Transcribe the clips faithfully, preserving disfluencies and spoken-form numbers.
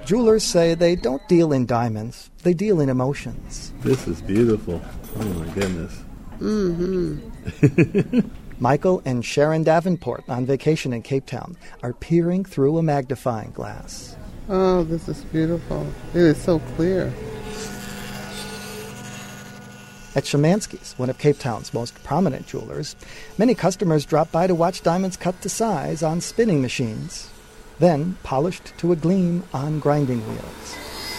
Jewelers say they don't deal in diamonds, they deal in emotions. This is beautiful. Oh my goodness. Mm-hmm. Michael and Sharon Davenport, on vacation in Cape Town, are peering through a magnifying glass. Oh, this is beautiful. It is so clear. At Szymanski's, one of Cape Town's most prominent jewelers, many customers drop by to watch diamonds cut to size on spinning machines, then polished to a gleam on grinding wheels.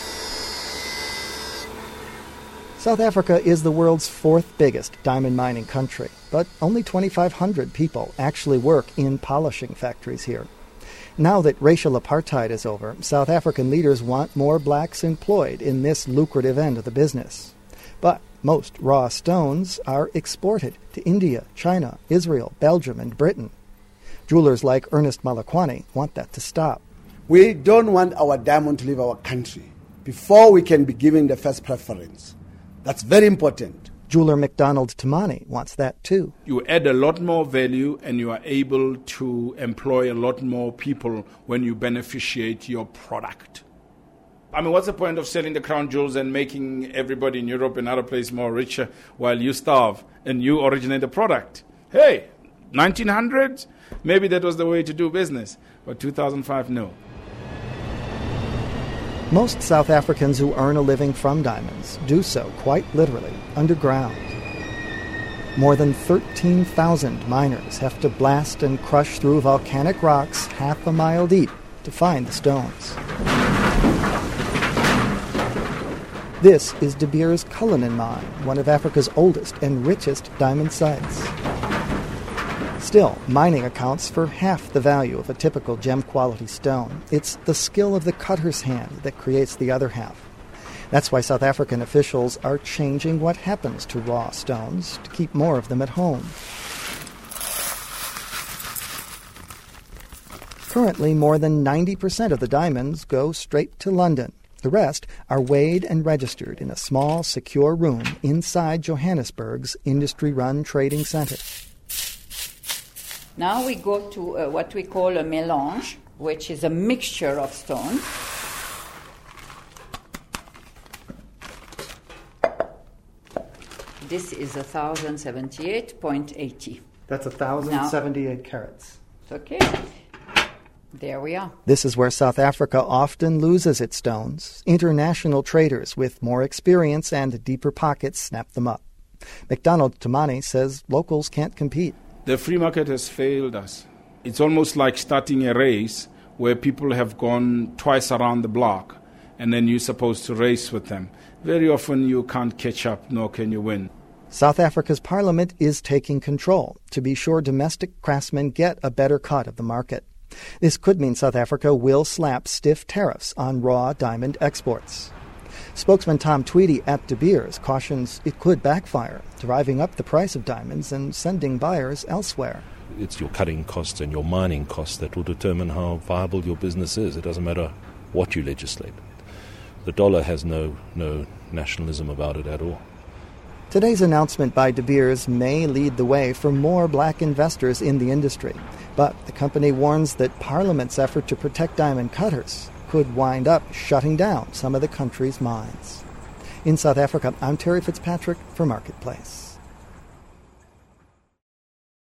South Africa is the world's fourth biggest diamond mining country, but only twenty-five hundred people actually work in polishing factories here. Now that racial apartheid is over, South African leaders want more blacks employed in this lucrative end of the business. But most raw stones are exported to India, China, Israel, Belgium, and Britain. Jewelers like Ernest Malakwani want that to stop. We don't want our diamond to leave our country before we can be given the first preference. That's very important. Jeweler McDonald Tamani wants that too. You add a lot more value and you are able to employ a lot more people when you beneficiate your product. I mean, what's the point of selling the crown jewels and making everybody in Europe and other places more richer while you starve and you originate the product? Hey, nineteen hundreds, maybe that was the way to do business, but two thousand five, no. Most South Africans who earn a living from diamonds do so, quite literally, underground. More than thirteen thousand miners have to blast and crush through volcanic rocks half a mile deep to find the stones. This is De Beers Cullinan Mine, one of Africa's oldest and richest diamond sites. Still, mining accounts for half the value of a typical gem-quality stone. It's the skill of the cutter's hand that creates the other half. That's why South African officials are changing what happens to raw stones to keep more of them at home. Currently, more than ninety percent of the diamonds go straight to London. The rest are weighed and registered in a small, secure room inside Johannesburg's industry-run trading center. Now we go to uh, what we call a mélange, which is a mixture of stones. This is one thousand seventy-eight point eight zero. That's one thousand seventy-eight carats. Okay. There we are. This is where South Africa often loses its stones. International traders with more experience and deeper pockets snap them up. McDonald Tamani says locals can't compete. The free market has failed us. It's almost like starting a race where people have gone twice around the block and then you're supposed to race with them. Very often you can't catch up, nor can you win. South Africa's parliament is taking control to be sure domestic craftsmen get a better cut of the market. This could mean South Africa will slap stiff tariffs on raw diamond exports. Spokesman Tom Tweedy at De Beers cautions it could backfire, driving up the price of diamonds and sending buyers elsewhere. It's your cutting costs and your mining costs that will determine how viable your business is. It doesn't matter what you legislate. The dollar has no, no nationalism about it at all. Today's announcement by De Beers may lead the way for more black investors in the industry, but the company warns that Parliament's effort to protect diamond cutters could wind up shutting down some of the country's mines. In South Africa, I'm Terry Fitzpatrick for Marketplace.